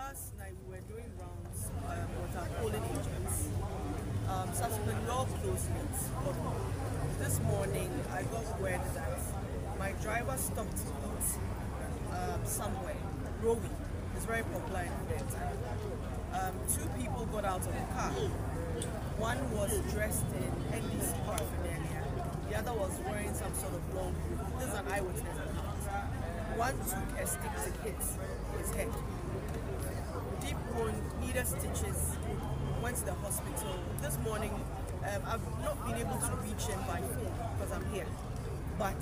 last night we were doing rounds with our polling agents. Subsequently, all closed meets. But this morning, I got word that my driver stopped to eat somewhere. Rowie is very popular in that time. Two people got out of the car. One was dressed in NDC paraphernalia. The other was wearing some sort of long boot. This is an eyewitness account. One took a stick to hit his head. Deep wound, needed stitches, went to the hospital. This morning, I've not been able to reach him by phone because I'm here. But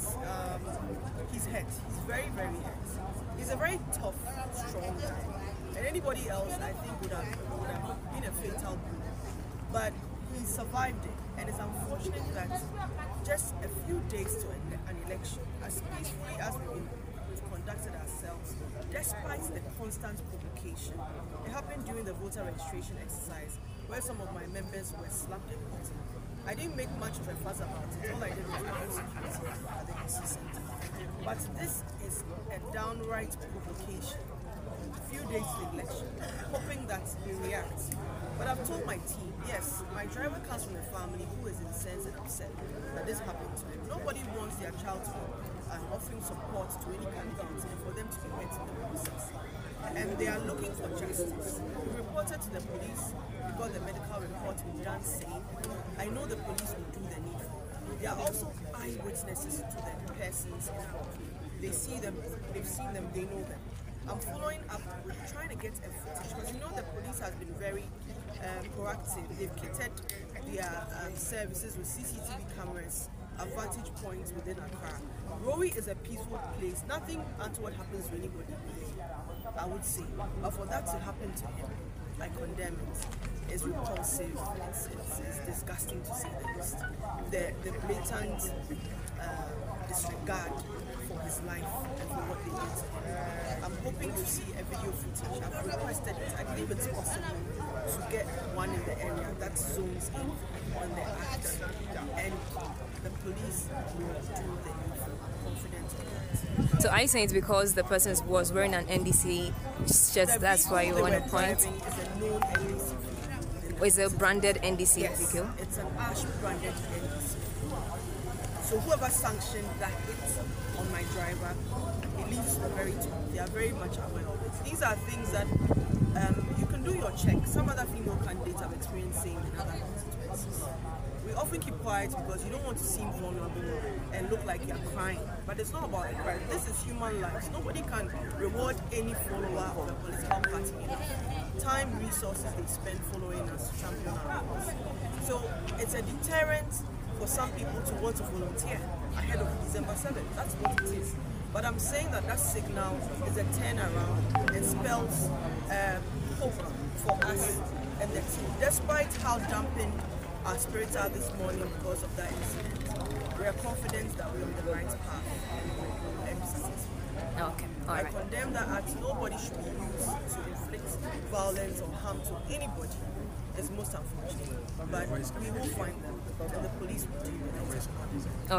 he's hurt. He's very, very hurt. He's a very tough, strong guy. And anybody else, I think, would have been a fatal blow. But he survived it. And it's unfortunate that just a few days to an election, as peacefully as we've conducted ourselves, despite the constant provocation. It happened during the voter registration exercise where some of my members were slapped and beaten. I didn't make much of a fuss about it. All I did was call security at the NC Center. But this is a downright provocation. A few days to the election, hoping that we react. But I've told my team, yes, my driver comes from a family who is incensed and upset that this happened to him. Nobody wants their child to be offering support to any candidate and for them to be hurt in the process. And they are looking for justice. We reported to the police. We got the medical report. We done same. I know the police will do the needful. There are also eyewitnesses to the persons involved. They see them, they've seen them, they know them. I'm following up, we're trying to get a footage because the police has been very proactive. They've kitted their services with CCTV cameras at vantage points within Accra. Rowie is a peaceful place. Nothing untoward happens to anybody there, I would say. But for that to happen to him, I condemn it. It's repulsive. It's disgusting to say the least. The blatant disregard for his life and for what they did to him. I'm hoping to see a video footage. I've requested it. I believe it's possible to get one in the area that zooms in on the act. And the police will do the needful. I'm confident of that. So are you saying it's because the person was wearing an NDC shirt, that's why you want to point? Is a known NDC vehicle. Is it a branded NDC yes, vehicle? It's an ash branded NDC. So whoever sanctioned that hit on my driver, it leaves the very top. They are very much aware of it. These are things that you can do your check. Some other female candidates have experienced same in other constituencies. We often keep quiet because you don't want to seem vulnerable and look like you're crying. But it's not about a cry. This is human lives. Nobody can reward any follower of a political party enough. Time, resources they spend following us to champion our cause. So it's a deterrent for some people to want to volunteer ahead of December 7th. That's what it is. But I'm saying that signal is a turnaround and spells hope for us and the team. Despite how dampened our spirits are this morning because of that incident, we are confident that we're on the right path and successful. Okay, all right. I condemn that act. Nobody should be used to inflict violence or harm to anybody. It's most unfortunate. But we will find them and the police will do it.